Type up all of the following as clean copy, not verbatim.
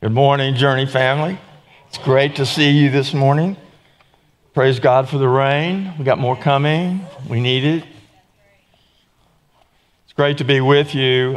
Good morning, Journey family. It's great to see you this morning. Praise God for the rain. We got more coming. We need it. It's great to be with you.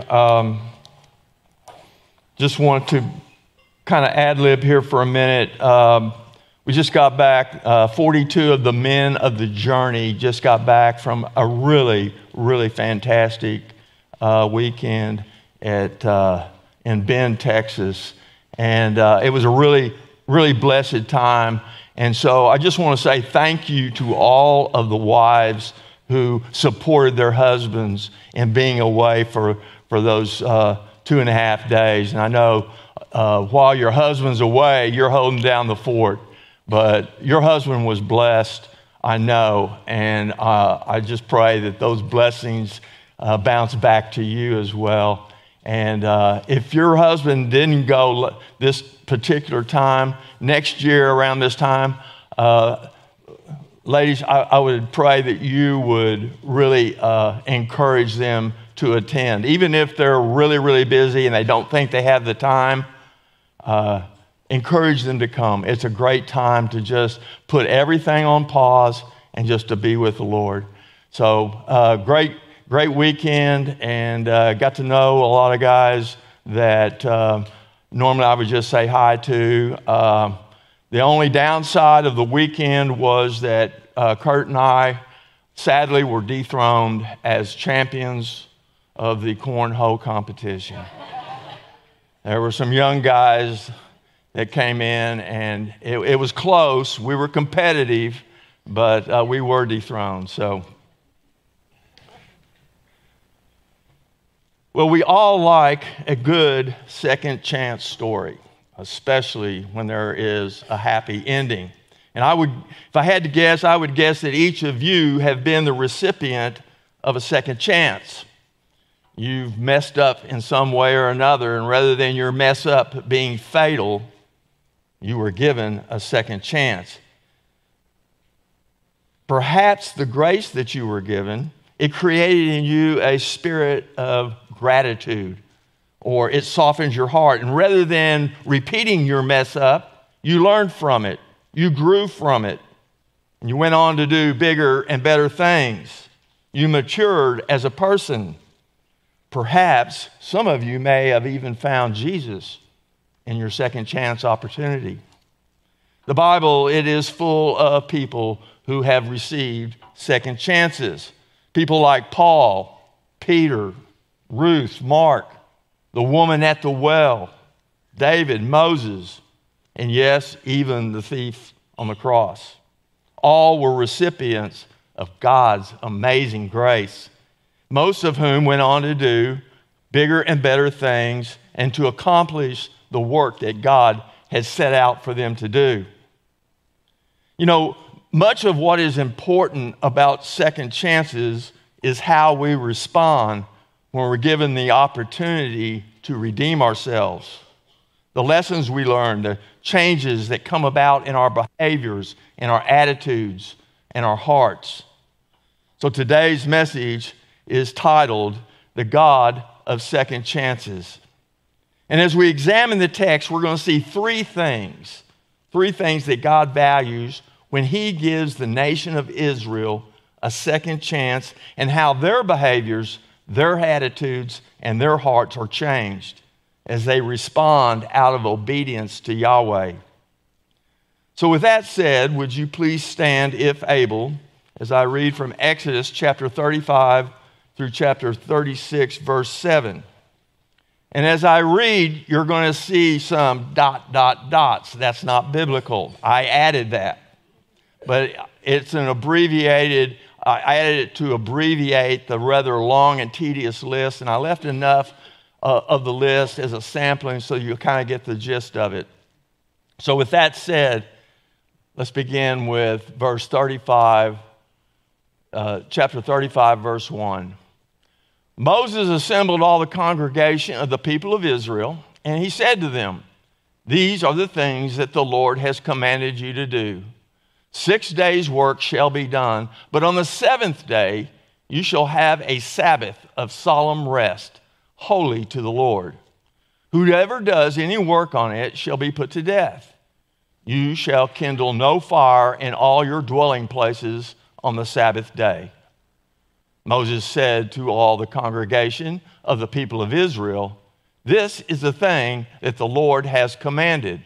Just want to kind of ad-lib here for a minute. We just got back, 42 of the men of the Journey just got back from a really, really fantastic weekend in Bend, Texas. And it was a really, really blessed time. And so I just want to say thank you to all of the wives who supported their husbands in being away for those 2.5 days. And I know while your husband's away, you're holding down the fort. But your husband was blessed, I know. And I just pray that those blessings bounce back to you as well. And if your husband didn't go this particular time, next year around this time, ladies, I would pray that you would really encourage them to attend. Even if they're really, really busy and they don't think they have the time, encourage them to come. It's a great time to just put everything on pause and just to be with the Lord. So great weekend, and got to know a lot of guys that normally I would just say hi to. The only downside of the weekend was that Kurt and I sadly were dethroned as champions of the cornhole competition. There were some young guys that came in, and it was close. We were competitive, but we were dethroned. So. Well, we all like a good second chance story, especially when there is a happy ending. And if I had to guess, I would guess that each of you have been the recipient of a second chance. You've messed up in some way or another, and rather than your mess up being fatal, you were given a second chance. Perhaps the grace that you were given, it created in you a spirit of gratitude, or it softens your heart. And rather than repeating your mess up, you learned from it. You grew from it. And you went on to do bigger and better things. You matured as a person. Perhaps some of you may have even found Jesus in your second chance opportunity. The Bible, it is full of people who have received second chances. People like Paul, Peter, Ruth, Mark, the woman at the well, David, Moses, and yes, even the thief on the cross. All were recipients of God's amazing grace, most of whom went on to do bigger and better things and to accomplish the work that God had set out for them to do. You know, much of what is important about second chances is how we respond when we're given the opportunity to redeem ourselves. The lessons we learn, the changes that come about in our behaviors, in our attitudes, and our hearts. So today's message is titled, The God of Second Chances. And as we examine the text, we're going to see three things that God values when He gives the nation of Israel a second chance, and how their behaviors, their attitudes, and their hearts are changed as they respond out of obedience to Yahweh. So with that said, would you please stand, if able, as I read from Exodus chapter 35 through chapter 36, verse 7. And as I read, you're going to see some ... That's not biblical. I added that. But it's an abbreviated, I added it to abbreviate the rather long and tedious list, and I left enough of the list as a sampling so you kind of get the gist of it. So with that said, let's begin with verse 35, chapter 35, verse 1. Moses assembled all the congregation of the people of Israel, and he said to them, "These are the things that the Lord has commanded you to do. 6 days' work shall be done, but on the seventh day you shall have a Sabbath of solemn rest, holy to the Lord. Whoever does any work on it shall be put to death. You shall kindle no fire in all your dwelling places on the Sabbath day." Moses said to all the congregation of the people of Israel, "This is the thing that the Lord has commanded.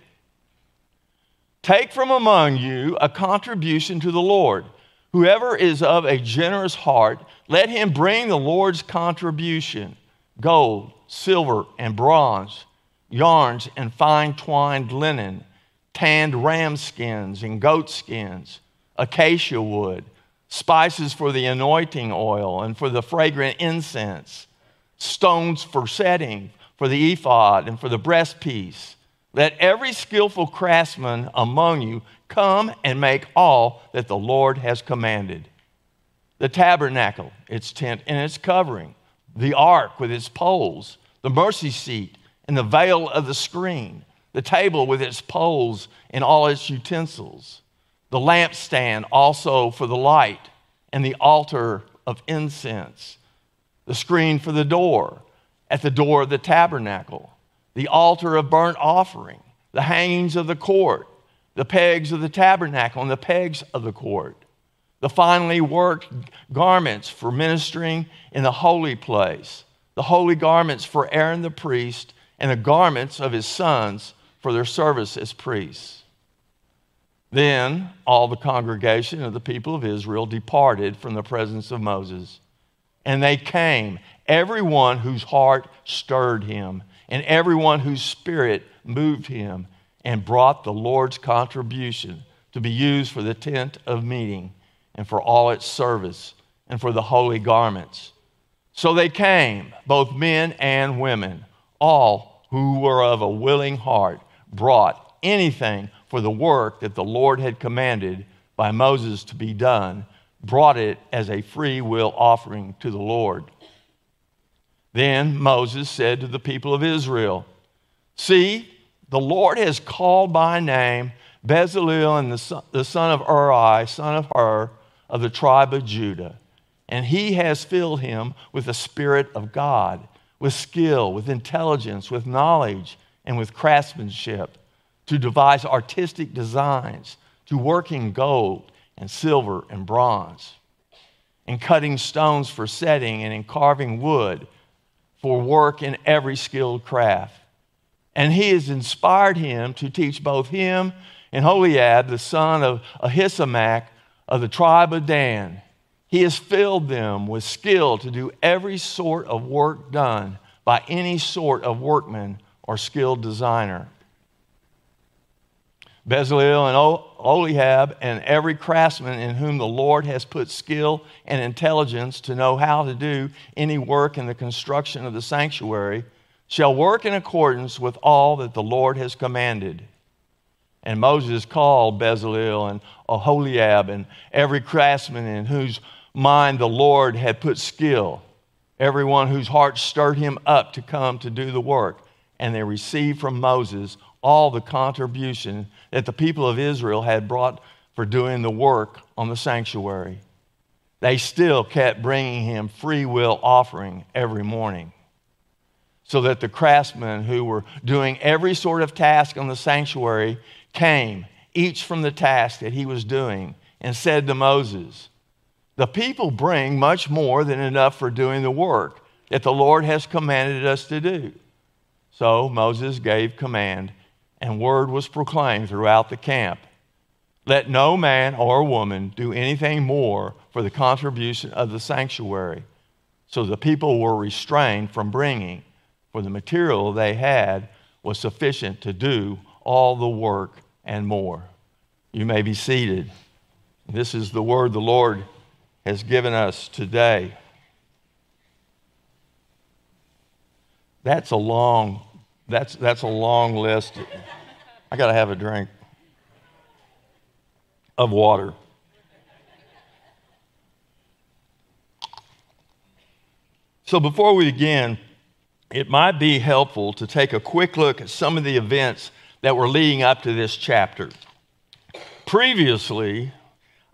Take from among you a contribution to the Lord. Whoever is of a generous heart, let him bring the Lord's contribution: gold, silver, and bronze, yarns and fine twined linen, tanned ram skins and goat skins, acacia wood, spices for the anointing oil and for the fragrant incense, stones for setting, for the ephod and for the breastpiece. Let every skillful craftsman among you come and make all that the Lord has commanded: the tabernacle, its tent and its covering, the ark with its poles, the mercy seat and the veil of the screen, the table with its poles and all its utensils, the lampstand also for the light, and the altar of incense, the screen for the door, at the door of the tabernacle, the altar of burnt offering, the hangings of the court, the pegs of the tabernacle and the pegs of the court, the finely worked garments for ministering in the holy place, the holy garments for Aaron the priest, and the garments of his sons for their service as priests." Then all the congregation of the people of Israel departed from the presence of Moses. And they came, everyone whose heart stirred him, and everyone whose spirit moved him, and brought the Lord's contribution to be used for the tent of meeting, and for all its service, and for the holy garments. So they came, both men and women, all who were of a willing heart, brought anything for the work that the Lord had commanded by Moses to be done, brought it as a free will offering to the Lord. Then Moses said to the people of Israel, "See, the Lord has called by name Bezalel and the son of Uri, son of Hur, of the tribe of Judah. And he has filled him with the Spirit of God, with skill, with intelligence, with knowledge, and with craftsmanship, to devise artistic designs, to work in gold and silver and bronze, in cutting stones for setting and in carving wood, for work in every skilled craft. And he has inspired him to teach both him and Holiab, the son of Ahisamach of the tribe of Dan. He has filled them with skill to do every sort of work done by any sort of workman or skilled designer. Bezalel and Oholiab and every craftsman in whom the Lord has put skill and intelligence to know how to do any work in the construction of the sanctuary shall work in accordance with all that the Lord has commanded." And Moses called Bezalel and Oholiab and every craftsman in whose mind the Lord had put skill, everyone whose heart stirred him up to come to do the work. And they received from Moses all the contribution that the people of Israel had brought for doing the work on the sanctuary. They still kept bringing him free will offering every morning, so that the craftsmen who were doing every sort of task on the sanctuary came, each from the task that he was doing, and said to Moses, "The people bring much more than enough for doing the work that the Lord has commanded us to do." So Moses gave command, and word was proclaimed throughout the camp, "Let no man or woman do anything more for the contribution of the sanctuary." So the people were restrained from bringing, for the material they had was sufficient to do all the work and more. You may be seated. This is the word the Lord has given us today. That's a long list. I got to have a drink of water. So before we begin, it might be helpful to take a quick look at some of the events that were leading up to this chapter. Previously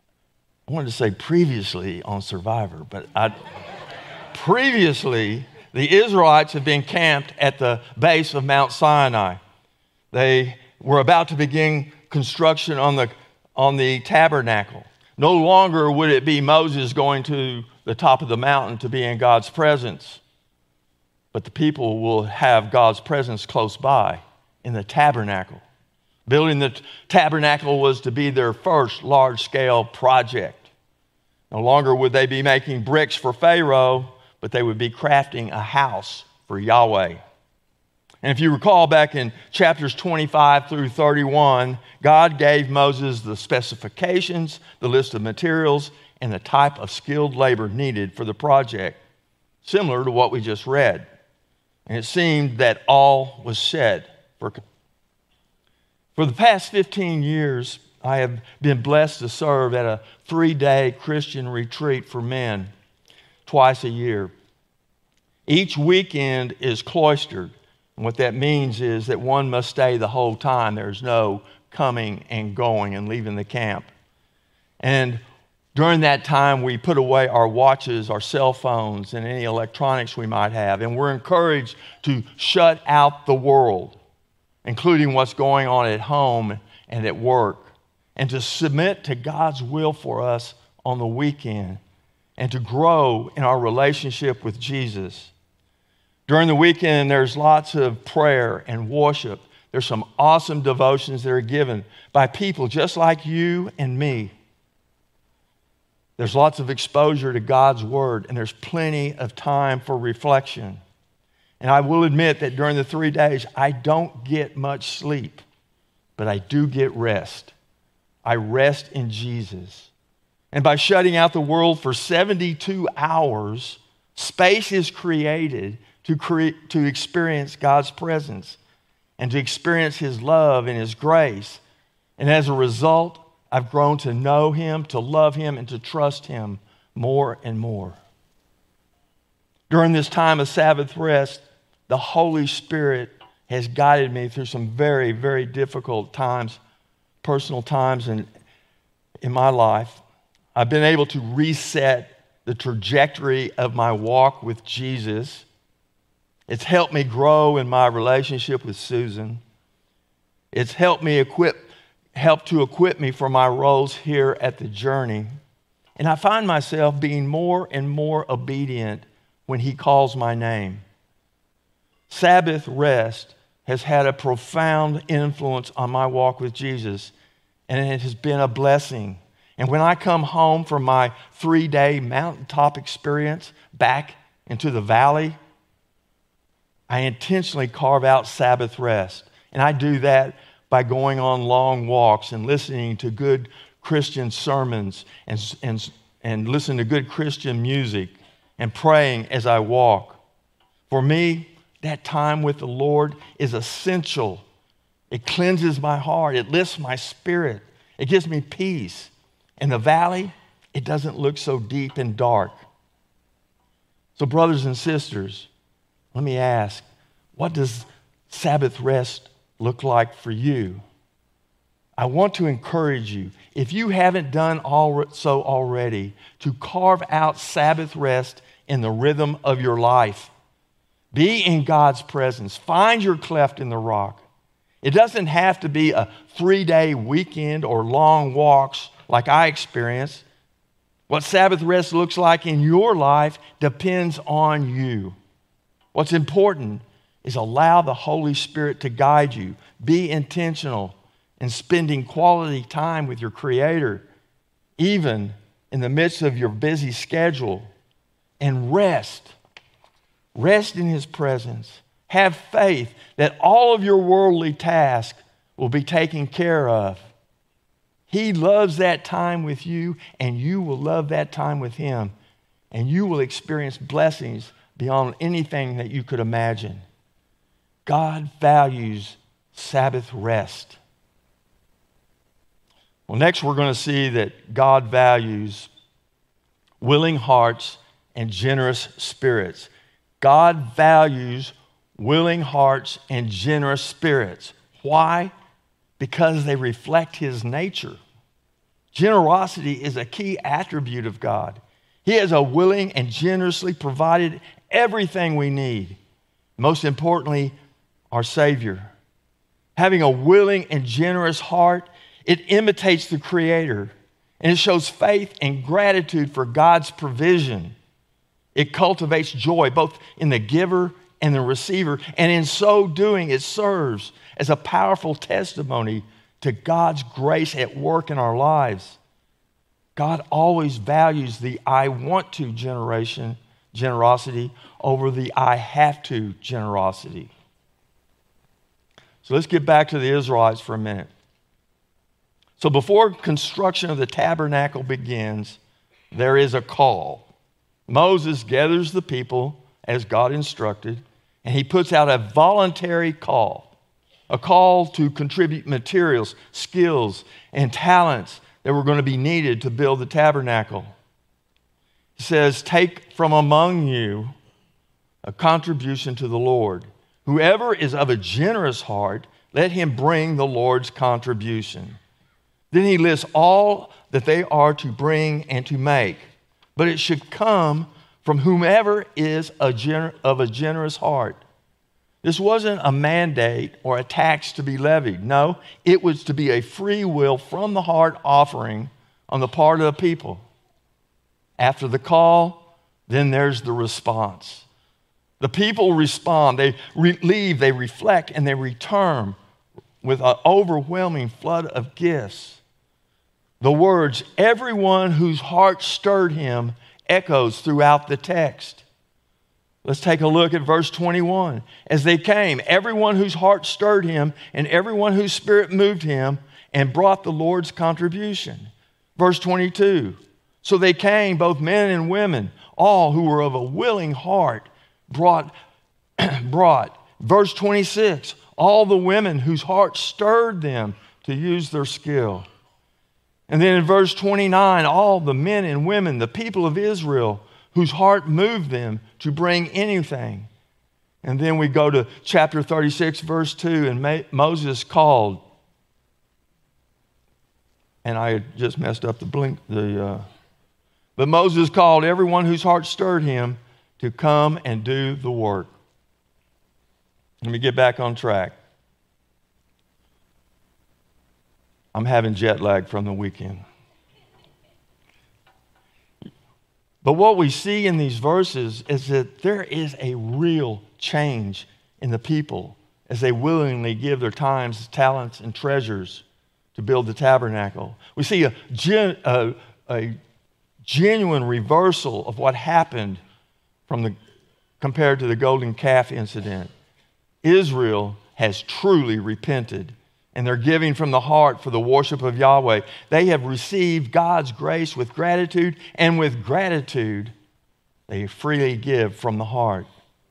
on Survivor, but previously The Israelites have been camped at the base of Mount Sinai. They were about to begin construction on the tabernacle. No longer would it be Moses going to the top of the mountain to be in God's presence, but the people will have God's presence close by in the tabernacle. Building the tabernacle was to be their first large-scale project. No longer would they be making bricks for Pharaoh, but they would be crafting a house for Yahweh. And if you recall back in chapters 25 through 31, God gave Moses the specifications, the list of materials, and the type of skilled labor needed for the project, similar to what we just read. And it seemed that all was set. For the past 15 years, I have been blessed to serve at a 3-day Christian retreat for men twice a year. Each weekend is cloistered. And what that means is that one must stay the whole time. There's no coming and going and leaving the camp. And during that time, we put away our watches, our cell phones, and any electronics we might have. And we're encouraged to shut out the world, including what's going on at home and at work, and to submit to God's will for us on the weekend, and to grow in our relationship with Jesus. During the weekend, there's lots of prayer and worship. There's some awesome devotions that are given by people just like you and me. There's lots of exposure to God's Word, and there's plenty of time for reflection. And I will admit that during the 3 days, I don't get much sleep, but I do get rest. I rest in Jesus. And by shutting out the world for 72 hours, space is created to experience God's presence and to experience His love and His grace. And as a result, I've grown to know Him, to love Him, and to trust Him more and more. During this time of Sabbath rest, the Holy Spirit has guided me through some very, very difficult times, personal times in my life. I've been able to reset the trajectory of my walk with Jesus. It's helped me grow in my relationship with Susan. It's helped to equip me for my roles here at the Journey. And I find myself being more and more obedient when He calls my name. Sabbath rest has had a profound influence on my walk with Jesus, and it has been a blessing. And when I come home from my 3-day mountaintop experience back into the valley, I intentionally carve out Sabbath rest. And I do that by going on long walks and listening to good Christian sermons and listening to good Christian music and praying as I walk. For me, that time with the Lord is essential. It cleanses my heart. It lifts my spirit. It gives me peace. In the valley, it doesn't look so deep and dark. So brothers and sisters, let me ask, what does Sabbath rest look like for you? I want to encourage you, if you haven't done so already, to carve out Sabbath rest in the rhythm of your life. Be in God's presence. Find your cleft in the rock. It doesn't have to be a 3-day weekend or long walks like I experienced. What Sabbath rest looks like in your life depends on you. What's important is allow the Holy Spirit to guide you. Be intentional in spending quality time with your Creator, even in the midst of your busy schedule. And rest. Rest in His presence. Have faith that all of your worldly tasks will be taken care of. He loves that time with you, and you will love that time with Him. And you will experience blessings beyond anything that you could imagine. God values Sabbath rest. Well, next we're going to see that God values willing hearts and generous spirits. God values willing hearts and generous spirits. Why? Because they reflect His nature. Generosity is a key attribute of God. He has a willing and generously provided everything we need. Most importantly, our Savior. Having a willing and generous heart, it imitates the Creator, and it shows faith and gratitude for God's provision. It cultivates joy both in the giver and the receiver, and in so doing, it serves as a powerful testimony to God's grace at work in our lives. God always values the I want to generosity over the I have to generosity. So let's get back to the Israelites for a minute. So before construction of the tabernacle begins, there is a call. Moses gathers the people as God instructed, and he puts out a voluntary call, a call to contribute materials, skills, and talents that were going to be needed to build the tabernacle. He says, take from among you a contribution to the Lord. Whoever is of a generous heart, let him bring the Lord's contribution. Then he lists all that they are to bring and to make, but it should come from whomever is of a generous heart. This wasn't a mandate or a tax to be levied. No, it was to be a free will from the heart offering on the part of the people. After the call, then there's the response. The people respond, they leave, they reflect, and they return with an overwhelming flood of gifts. The words, everyone whose heart stirred him, echoes throughout the text. Let's take a look at verse 21. As they came, everyone whose heart stirred him and everyone whose spirit moved him and brought the Lord's contribution. Verse 22. So they came, both men and women, all who were of a willing heart, brought. Verse 26. All the women whose hearts stirred them to use their skill. And then in verse 29, all the men and women, the people of Israel, whose heart moved them to bring anything. And then we go to chapter 36, verse 2, and Moses called. And I just messed up but Moses called everyone whose heart stirred him to come and do the work. Let me get back on track. I'm having jet lag from the weekend. But what we see in these verses is that there is a real change in the people as they willingly give their times, talents, and treasures to build the tabernacle. We see a genuine reversal of what happened compared to the golden calf incident. Israel has truly repented, and they're giving from the heart for the worship of Yahweh. They have received God's grace with gratitude, and with gratitude, they freely give from the heart.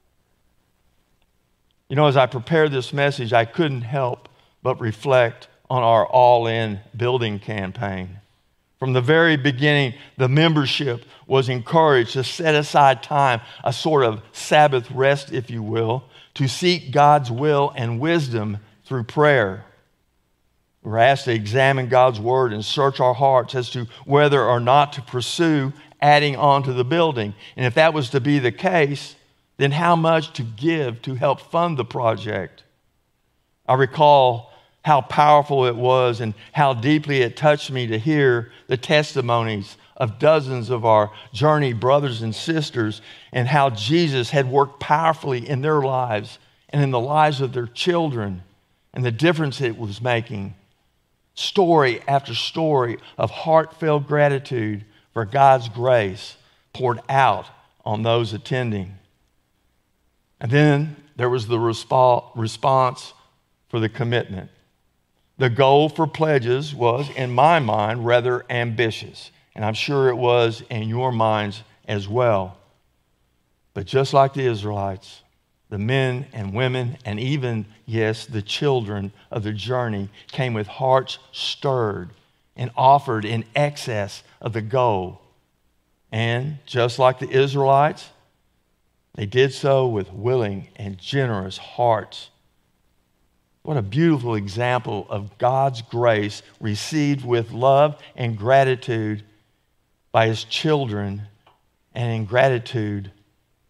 You know, as I prepared this message, I couldn't help but reflect on our all-in building campaign. From the very beginning, the membership was encouraged to set aside time, a sort of Sabbath rest, if you will, to seek God's will and wisdom through prayer. We're asked to examine God's word and search our hearts as to whether or not to pursue adding on to the building. And if that was to be the case, then how much to give to help fund the project. I recall how powerful it was and how deeply it touched me to hear the testimonies of dozens of our journey brothers and sisters, and how Jesus had worked powerfully in their lives and in the lives of their children, and the difference it was making. Story after story of heartfelt gratitude for God's grace poured out on those attending. And then there was the response for the commitment. The goal for pledges was, in my mind, rather ambitious, and I'm sure it was in your minds as well. But just like the Israelites, the men and women, and even, yes, the children of the journey came with hearts stirred and offered in excess of the goal. And just like the Israelites, they did so with willing and generous hearts. What a beautiful example of God's grace received with love and gratitude by His children, and in gratitude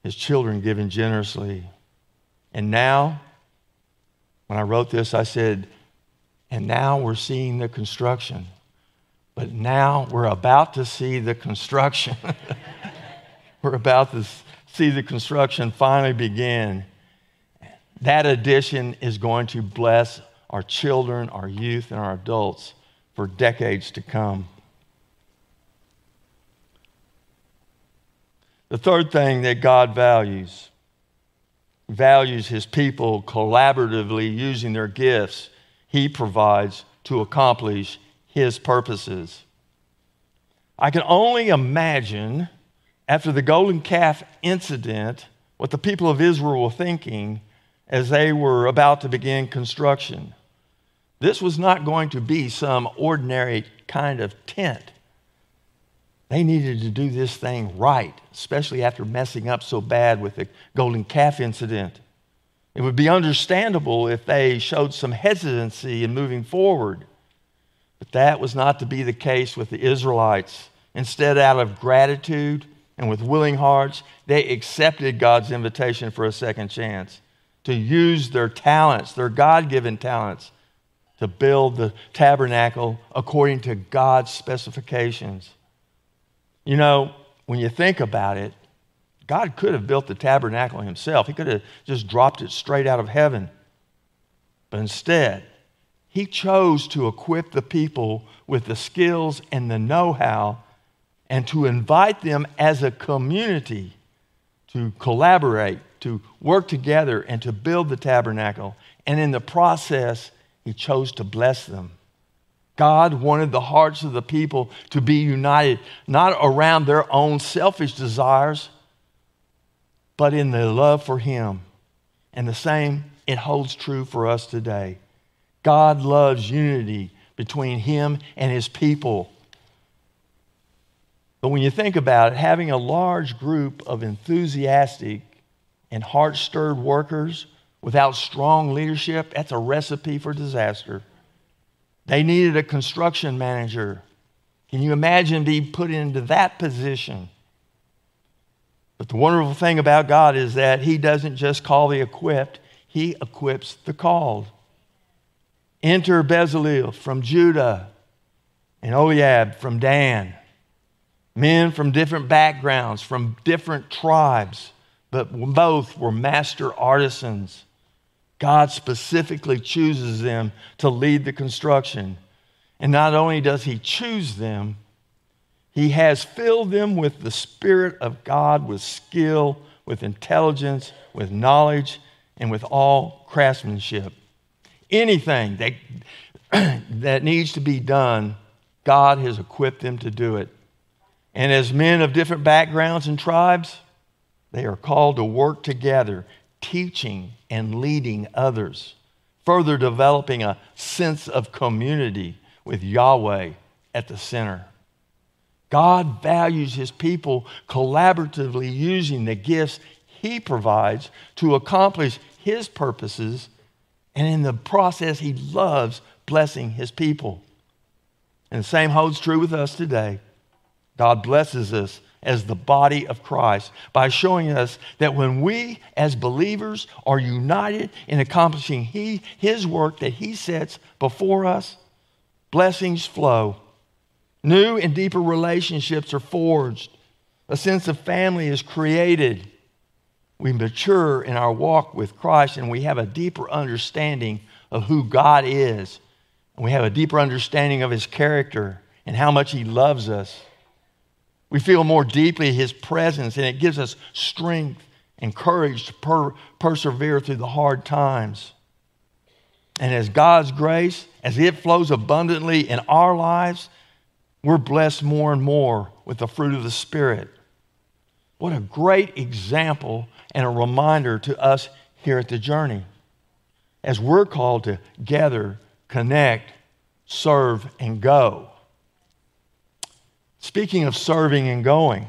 his children giving generously. And now, when I wrote this, I said, and now we're seeing the construction. But now we're about to see the construction. We're about to see the construction finally begin. That addition is going to bless our children, our youth, and our adults for decades to come. The third thing that God values his people collaboratively using their gifts he provides to accomplish his purposes. I can only imagine, after the golden calf incident, what the people of Israel were thinking as they were about to begin construction. This was not going to be some ordinary kind of tent. They needed to do this thing right, especially after messing up so bad with the golden calf incident. It would be understandable if they showed some hesitancy in moving forward. But that was not to be the case with the Israelites. Instead, out of gratitude and with willing hearts, they accepted God's invitation for a second chance to use their talents, their God-given talents, to build the tabernacle according to God's specifications. You know, when you think about it, God could have built the tabernacle himself. He could have just dropped it straight out of heaven. But instead, he chose to equip the people with the skills and the know-how and to invite them as a community to collaborate, to work together, and to build the tabernacle. And in the process, he chose to bless them. God wanted the hearts of the people to be united, not around their own selfish desires, but in their love for him. And the same, it holds true for us today. God loves unity between him and his people. But when you think about it, having a large group of enthusiastic and heart-stirred workers without strong leadership, that's a recipe for disaster. They needed a construction manager. Can you imagine being put into that position? But the wonderful thing about God is that he doesn't just call the equipped, he equips the called. Enter Bezalel from Judah and Oliab from Dan. Men from different backgrounds, from different tribes, but both were master artisans. God specifically chooses them to lead the construction. And not only does he choose them, he has filled them with the Spirit of God, with skill, with intelligence, with knowledge, and with all craftsmanship. Anything that needs to be done, God has equipped them to do it. And as men of different backgrounds and tribes, they are called to work together, teaching and leading others, further developing a sense of community with Yahweh at the center. God values his people collaboratively using the gifts he provides to accomplish his purposes, and in the process, he loves blessing his people. And the same holds true with us today. God blesses us as the body of Christ by showing us that when we as believers are united in accomplishing his work that he sets before us, blessings flow. New and deeper relationships are forged. A sense of family is created. We mature in our walk with Christ, and we have a deeper understanding of who God is. And we have a deeper understanding of his character and how much he loves us. We feel more deeply his presence, and it gives us strength and courage to persevere through the hard times. And as God's grace, as it flows abundantly in our lives, we're blessed more and more with the fruit of the Spirit. What a great example and a reminder to us here at The Journey, as we're called to gather, connect, serve, and go. Speaking of serving and going,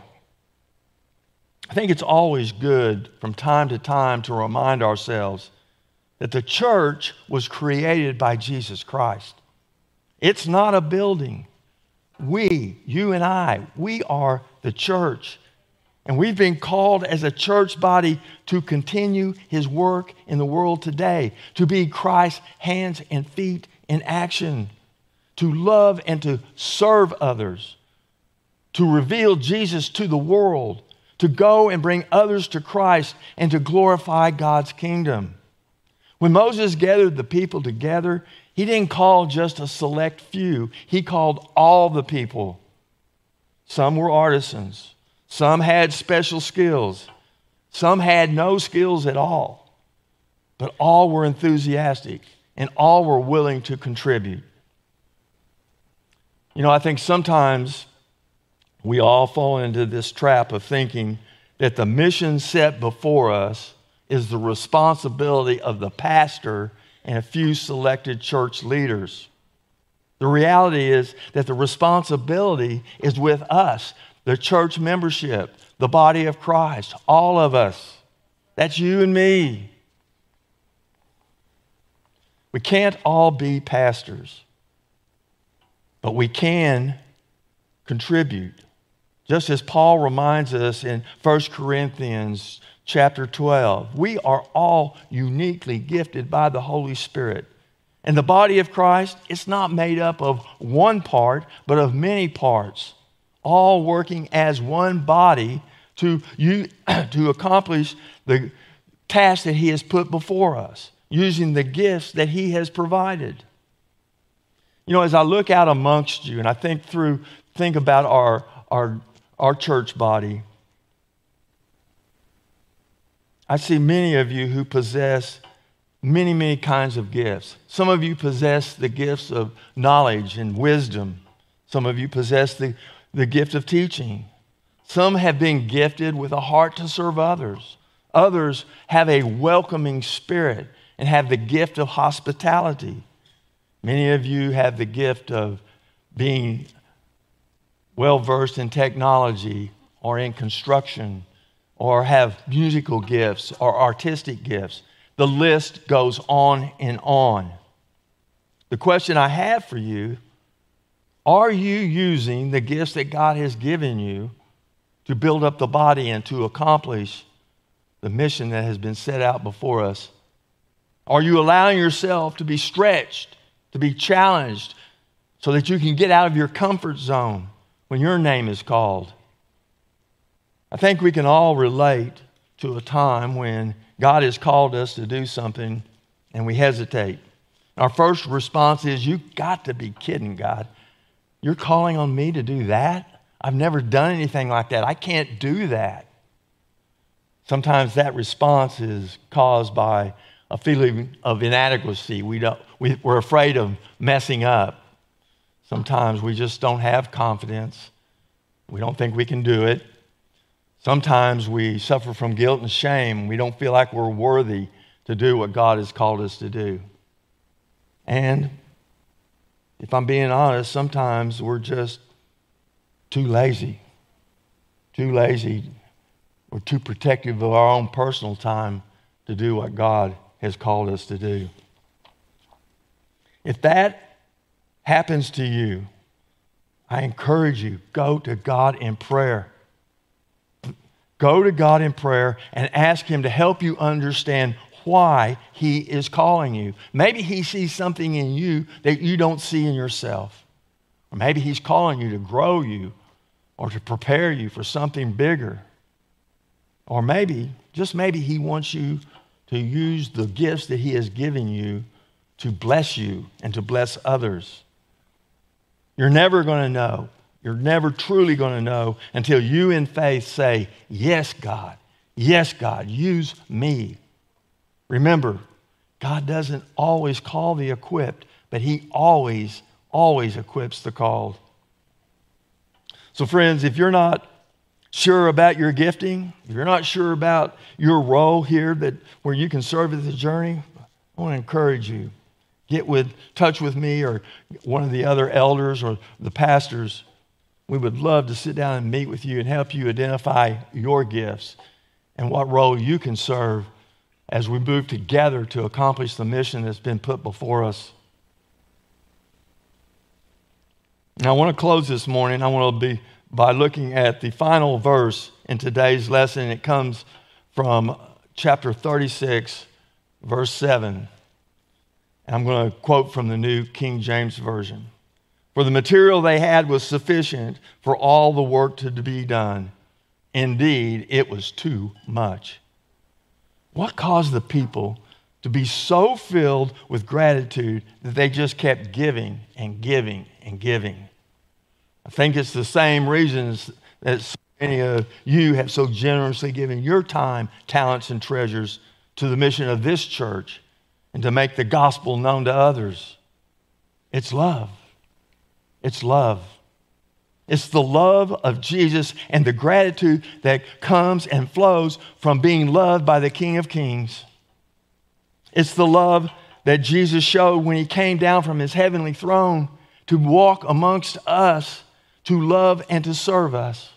I think it's always good from time to time to remind ourselves that the church was created by Jesus Christ. It's not a building. We, you and I, we are the church. And we've been called as a church body to continue his work in the world today, to be Christ's hands and feet in action, to love and to serve others, to reveal Jesus to the world, to go and bring others to Christ, and to glorify God's kingdom. When Moses gathered the people together, he didn't call just a select few. He called all the people. Some were artisans. Some had special skills. Some had no skills at all. But all were enthusiastic, and all were willing to contribute. You know, I think sometimes we all fall into this trap of thinking that the mission set before us is the responsibility of the pastor and a few selected church leaders. The reality is that the responsibility is with us, the church membership, the body of Christ, all of us. That's you and me. We can't all be pastors, but we can contribute. Just as Paul reminds us in 1 Corinthians chapter 12, we are all uniquely gifted by the Holy Spirit. And the body of Christ, it's not made up of one part, but of many parts, all working as one body to accomplish the task that he has put before us, using the gifts that he has provided. You know, as I look out amongst you and I think about our church body, I see many of you who possess many, many kinds of gifts. Some of you possess the gifts of knowledge and wisdom. Some of you possess the gift of teaching. Some have been gifted with a heart to serve others. Others have a welcoming spirit and have the gift of hospitality. Many of you have the gift of being well-versed in technology or in construction, or have musical gifts or artistic gifts. The list goes on and on. The question I have for you, are you using the gifts that God has given you to build up the body and to accomplish the mission that has been set out before us? Are you allowing yourself to be stretched, to be challenged, so that you can get out of your comfort zone when your name is called? I think we can all relate to a time when God has called us to do something and we hesitate. Our first response is, "You got to be kidding, God. You're calling on me to do that? I've never done anything like that. I can't do that." Sometimes that response is caused by a feeling of inadequacy. We're afraid of messing up. Sometimes we just don't have confidence. We don't think we can do it. Sometimes we suffer from guilt and shame. We don't feel like we're worthy to do what God has called us to do. And if I'm being honest, sometimes we're just too lazy. Too lazy. We're too protective of our own personal time to do what God has called us to do. If that happens to you, I encourage you, go to God in prayer. Go to God in prayer and ask him to help you understand why he is calling you. Maybe he sees something in you that you don't see in yourself. Or maybe he's calling you to grow you or to prepare you for something bigger. Or maybe, just maybe, he wants you to use the gifts that he has given you to bless you and to bless others. You're never going to know. You're never truly going to know until you in faith say, "Yes, God. Yes, God. Use me." Remember, God doesn't always call the equipped, but he always equips the called. So friends, if you're not sure about your gifting, if you're not sure about your role here where you can serve at the journey, I want to encourage you. Get in touch with me or one of the other elders or the pastors. We would love to sit down and meet with you and help you identify your gifts and what role you can serve as we move together to accomplish the mission that's been put before us. Now, I want to close this morning. I want to be by looking at the final verse in today's lesson. It comes from chapter 36, verse 7. And I'm going to quote from the New King James Version. For the material they had was sufficient for all the work to be done. Indeed, it was too much. What caused the people to be so filled with gratitude that they just kept giving and giving and giving? I think it's the same reasons that so many of you have so generously given your time, talents, and treasures to the mission of this church and to make the gospel known to others. It's love. It's love. It's the love of Jesus and the gratitude that comes and flows from being loved by the King of Kings. It's the love that Jesus showed when he came down from his heavenly throne to walk amongst us, to love and to serve us.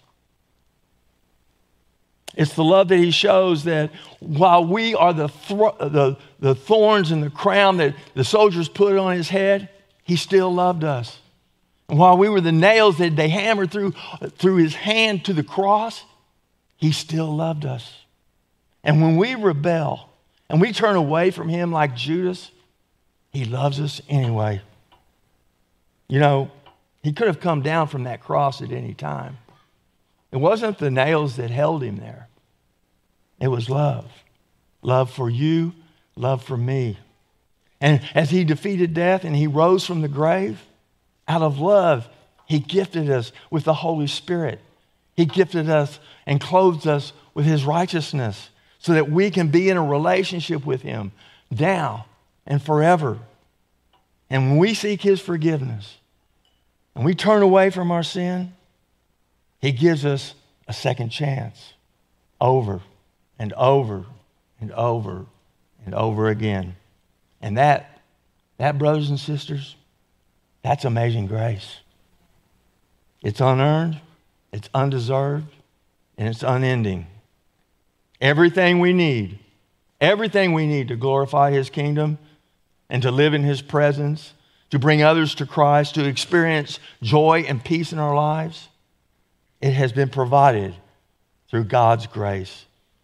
It's the love that he shows that while we are the thorns and the crown that the soldiers put on his head, he still loved us. And while we were the nails that they hammered through his hand to the cross, he still loved us. And when we rebel and we turn away from him like Judas, he loves us anyway. You know, he could have come down from that cross at any time. It wasn't the nails that held him there. It was love. Love for you, love for me. And as he defeated death and he rose from the grave, out of love, he gifted us with the Holy Spirit. He gifted us and clothed us with his righteousness so that we can be in a relationship with him now and forever. And when we seek his forgiveness and we turn away from our sin, he gives us a second chance over and over and over and over again. And that, brothers and sisters, that's amazing grace. It's unearned, it's undeserved, and it's unending. Everything we need to glorify his kingdom and to live in his presence, to bring others to Christ, to experience joy and peace in our lives, it has been provided through God's grace.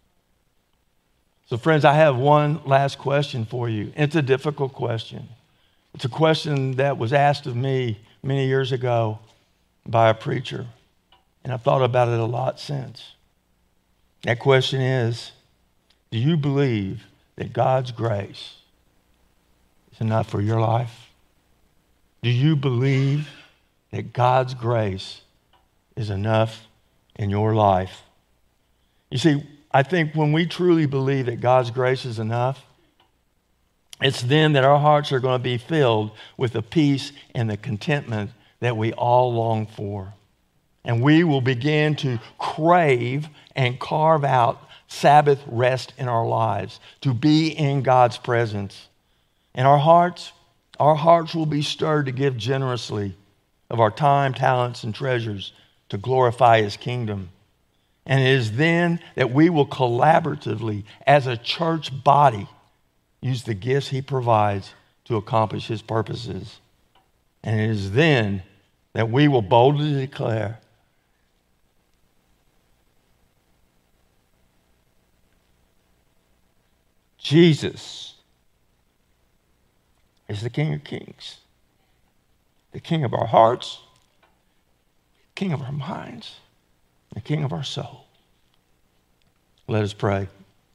So friends, I have one last question for you. It's a difficult question. It's a question that was asked of me many years ago by a preacher, and I've thought about it a lot since. That question is, do you believe that God's grace is enough for your life? Do you believe that God's grace is enough in your life? You see, I think when we truly believe that God's grace is enough, it's then that our hearts are going to be filled with the peace and the contentment that we all long for. And we will begin to crave and carve out Sabbath rest in our lives, to be in God's presence. And our hearts will be stirred to give generously of our time, talents, and treasures to glorify his kingdom. And it is then that we will collaboratively, as a church body, use the gifts he provides to accomplish his purposes. And it is then that we will boldly declare, Jesus is the King of Kings, the King of our hearts, King of our minds, the King of our soul. Let us pray.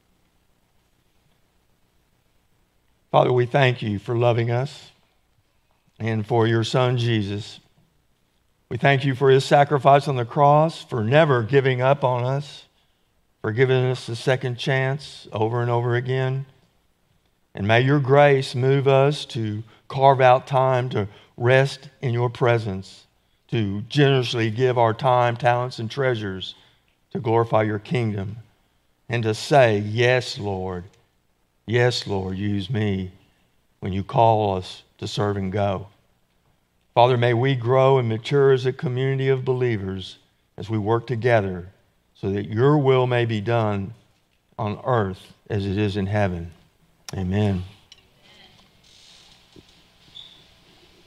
Father, we thank you for loving us and for your Son, Jesus. We thank you for his sacrifice on the cross, for never giving up on us, for giving us a second chance over and over again. And may your grace move us to carve out time to rest in your presence, to generously give our time, talents, and treasures to glorify your kingdom, and to say, yes, Lord, use me when you call us to serve and go. Father, may we grow and mature as a community of believers as we work together so that your will may be done on earth as it is in heaven. Amen.